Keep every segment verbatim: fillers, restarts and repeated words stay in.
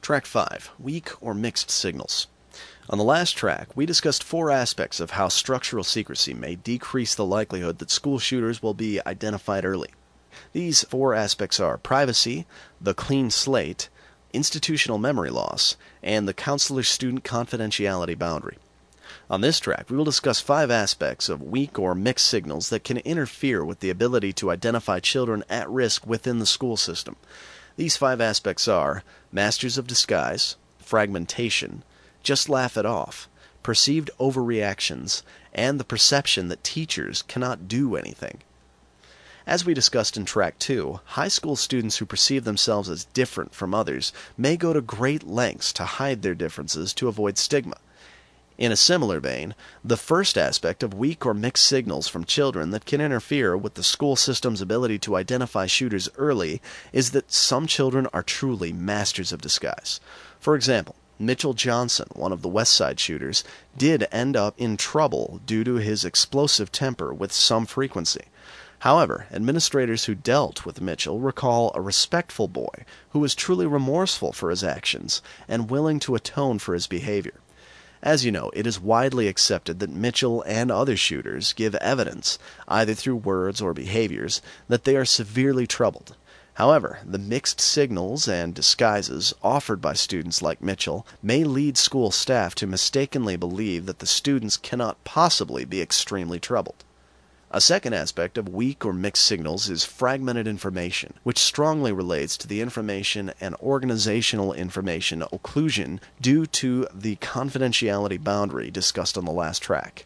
Track five, Weak or Mixed Signals. On the last track, we discussed four aspects of how structural secrecy may decrease the likelihood that school shooters will be identified early. These four aspects are privacy, the clean slate, institutional memory loss, and the counselor-student confidentiality boundary. On this track, we will discuss five aspects of weak or mixed signals that can interfere with the ability to identify children at risk within the school system. These five aspects are masters of disguise, fragmentation, just laugh it off, perceived overreactions, and the perception that teachers cannot do anything. As we discussed in Track two, high school students who perceive themselves as different from others may go to great lengths to hide their differences to avoid stigma. In a similar vein, the first aspect of weak or mixed signals from children that can interfere with the school system's ability to identify shooters early is that some children are truly masters of disguise. For example, Mitchell Johnson, one of the West Side shooters, did end up in trouble due to his explosive temper with some frequency. However, administrators who dealt with Mitchell recall a respectful boy who was truly remorseful for his actions and willing to atone for his behavior. As you know, it is widely accepted that Mitchell and other shooters give evidence, either through words or behaviors, that they are severely troubled. However, the mixed signals and disguises offered by students like Mitchell may lead school staff to mistakenly believe that the students cannot possibly be extremely troubled. A second aspect of weak or mixed signals is fragmented information, which strongly relates to the information and organizational information occlusion due to the confidentiality boundary discussed on the last track.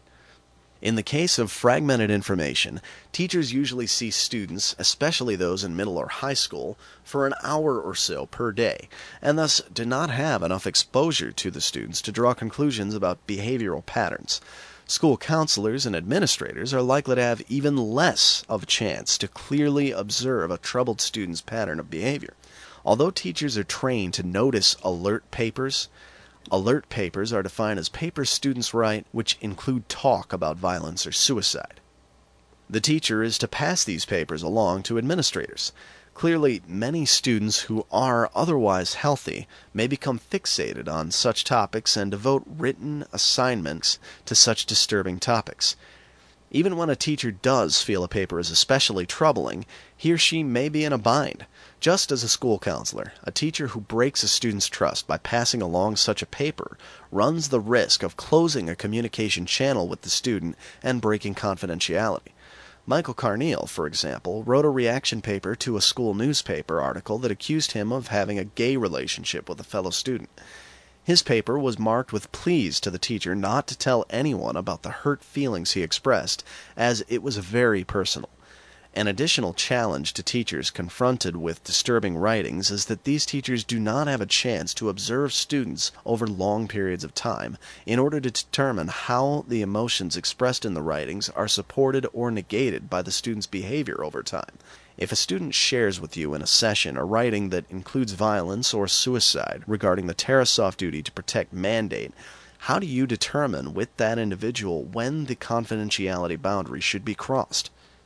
In the case of fragmented information, teachers usually see students, especially those in middle or high school, for an hour or so per day, and thus do not have enough exposure to the students to draw conclusions about behavioral patterns. School counselors and administrators are likely to have even less of a chance to clearly observe a troubled student's pattern of behavior. Although teachers are trained to notice alert papers, alert papers are defined as papers students write which include talk about violence or suicide. The teacher is to pass these papers along to administrators. Clearly, many students who are otherwise healthy may become fixated on such topics and devote written assignments to such disturbing topics. Even when a teacher does feel a paper is especially troubling, he or she may be in a bind. Just as a school counselor, a teacher who breaks a student's trust by passing along such a paper runs the risk of closing a communication channel with the student and breaking confidentiality. Michael Carneal, for example, wrote a reaction paper to a school newspaper article that accused him of having a gay relationship with a fellow student. His paper was marked with pleas to the teacher not to tell anyone about the hurt feelings he expressed, as it was very personal. An additional challenge to teachers confronted with disturbing writings is that these teachers do not have a chance to observe students over long periods of time in order to determine how the emotions expressed in the writings are supported or negated by the student's behavior over time. If a student shares with you in a session a writing that includes violence or suicide regarding the Tarasoff duty to protect mandate, how do you determine with that individual when the confidentiality boundary should be crossed?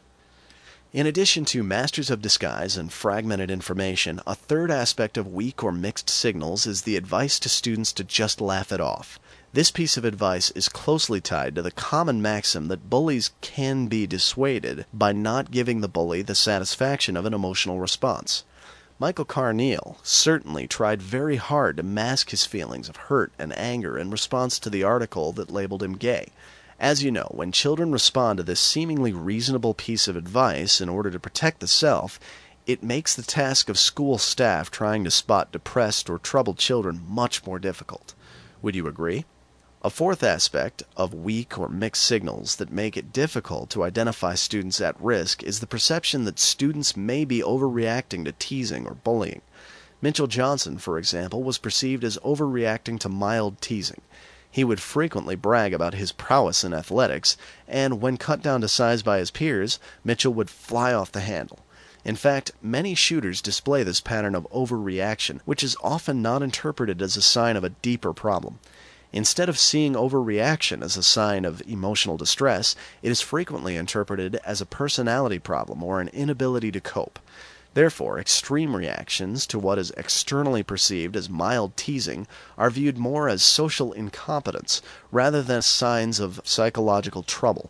In addition to masters of disguise and fragmented information, a third aspect of weak or mixed signals is the advice to students to just laugh it off. This piece of advice is closely tied to the common maxim that bullies can be dissuaded by not giving the bully the satisfaction of an emotional response. Michael Carneal certainly tried very hard to mask his feelings of hurt and anger in response to the article that labeled him gay. As you know, when children respond to this seemingly reasonable piece of advice in order to protect the self, it makes the task of school staff trying to spot depressed or troubled children much more difficult. Would you agree? A fourth aspect of weak or mixed signals that make it difficult to identify students at risk is the perception that students may be overreacting to teasing or bullying. Mitchell Johnson, for example, was perceived as overreacting to mild teasing. He would frequently brag about his prowess in athletics, and when cut down to size by his peers, Mitchell would fly off the handle. In fact, many shooters display this pattern of overreaction, which is often not interpreted as a sign of a deeper problem. Instead of seeing overreaction as a sign of emotional distress, it is frequently interpreted as a personality problem or an inability to cope. Therefore, extreme reactions to what is externally perceived as mild teasing are viewed more as social incompetence rather than signs of psychological trouble.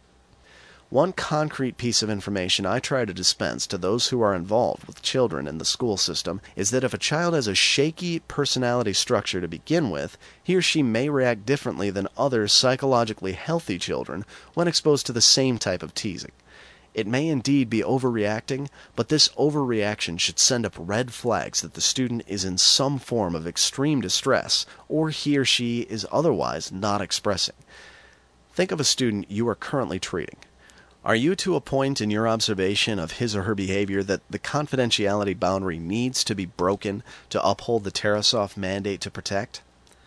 One concrete piece of information I try to dispense to those who are involved with children in the school system is that if a child has a shaky personality structure to begin with, he or she may react differently than other psychologically healthy children when exposed to the same type of teasing. It may indeed be overreacting, but this overreaction should send up red flags that the student is in some form of extreme distress, or he or she is otherwise not expressing. Think of a student you are currently treating. Are you to a point in your observation of his or her behavior that the confidentiality boundary needs to be broken to uphold the Tarasoff mandate to protect?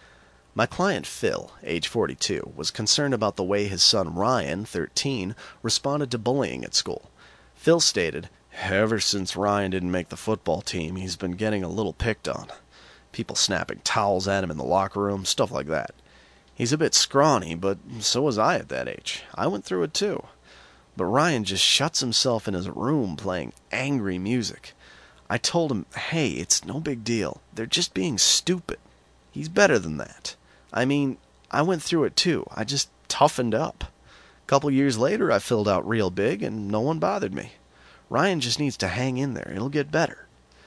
My client Phil, age forty-two, was concerned about the way his son Ryan, thirteen, responded to bullying at school. Phil stated, "Ever since Ryan didn't make the football team, he's been getting a little picked on. People snapping towels at him in the locker room, stuff like that. He's a bit scrawny, but so was I at that age. I went through it too. But Ryan just shuts himself in his room playing angry music. I told him, hey, it's no big deal. They're just being stupid. He's better than that. I mean, I went through it too. I just toughened up. A couple years later, I filled out real big and no one bothered me. Ryan just needs to hang in there. It'll get better."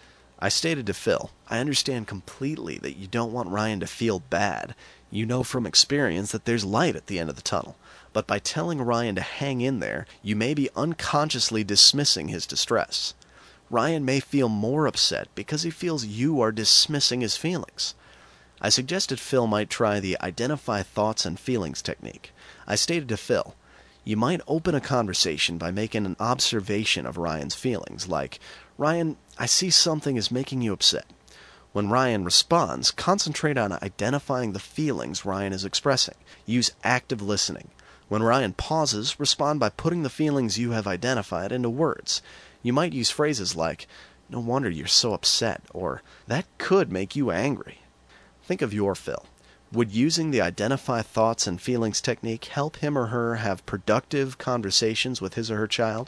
I stated to Phil, I understand completely that you don't want Ryan to feel bad. You know from experience that there's light at the end of the tunnel. But by telling Ryan to hang in there, you may be unconsciously dismissing his distress. Ryan may feel more upset because he feels you are dismissing his feelings. I suggested Phil might try the identify thoughts and feelings technique. I stated to Phil, you might open a conversation by making an observation of Ryan's feelings, like, Ryan, I see something is making you upset. When Ryan responds, concentrate on identifying the feelings Ryan is expressing. Use active listening. When Ryan pauses, respond by putting the feelings you have identified into words. You might use phrases like, no wonder you're so upset, or that could make you angry. Think of your Phil. Would using the identify thoughts and feelings technique help him or her have productive conversations with his or her child?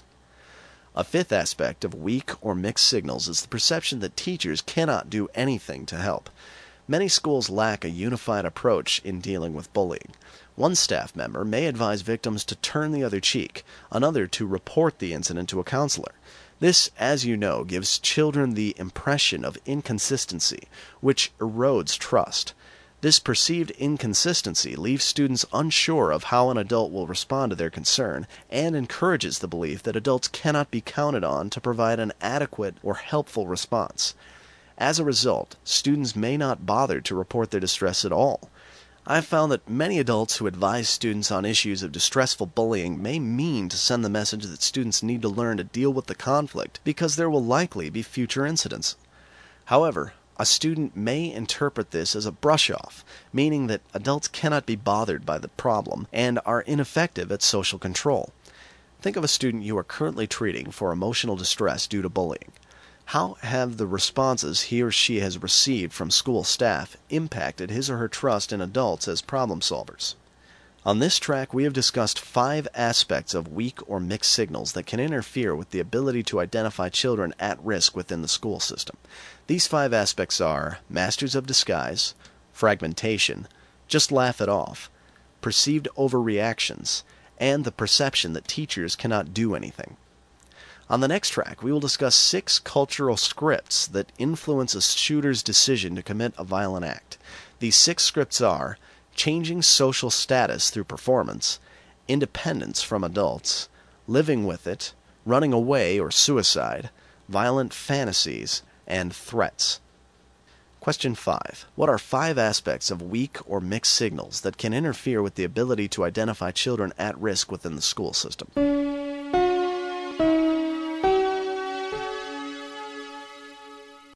A fifth aspect of weak or mixed signals is the perception that teachers cannot do anything to help. Many schools lack a unified approach in dealing with bullying. One staff member may advise victims to turn the other cheek, another to report the incident to a counselor. This, as you know, gives children the impression of inconsistency, which erodes trust. This perceived inconsistency leaves students unsure of how an adult will respond to their concern and encourages the belief that adults cannot be counted on to provide an adequate or helpful response. As a result, students may not bother to report their distress at all. I've found that many adults who advise students on issues of distressful bullying may mean to send the message that students need to learn to deal with the conflict because there will likely be future incidents. However, a student may interpret this as a brush-off, meaning that adults cannot be bothered by the problem and are ineffective at social control. Think of a student you are currently treating for emotional distress due to bullying. How have the responses he or she has received from school staff impacted his or her trust in adults as problem solvers? On this track, we have discussed five aspects of weak or mixed signals that can interfere with the ability to identify children at risk within the school system. These five aspects are masters of disguise, fragmentation, just laugh it off, perceived overreactions, and the perception that teachers cannot do anything. On the next track, we will discuss six cultural scripts that influence a shooter's decision to commit a violent act. These six scripts are changing social status through performance, independence from adults, living with it, running away or suicide, violent fantasies, and threats. Question five. What are five aspects of weak or mixed signals that can interfere with the ability to identify children at risk within the school system?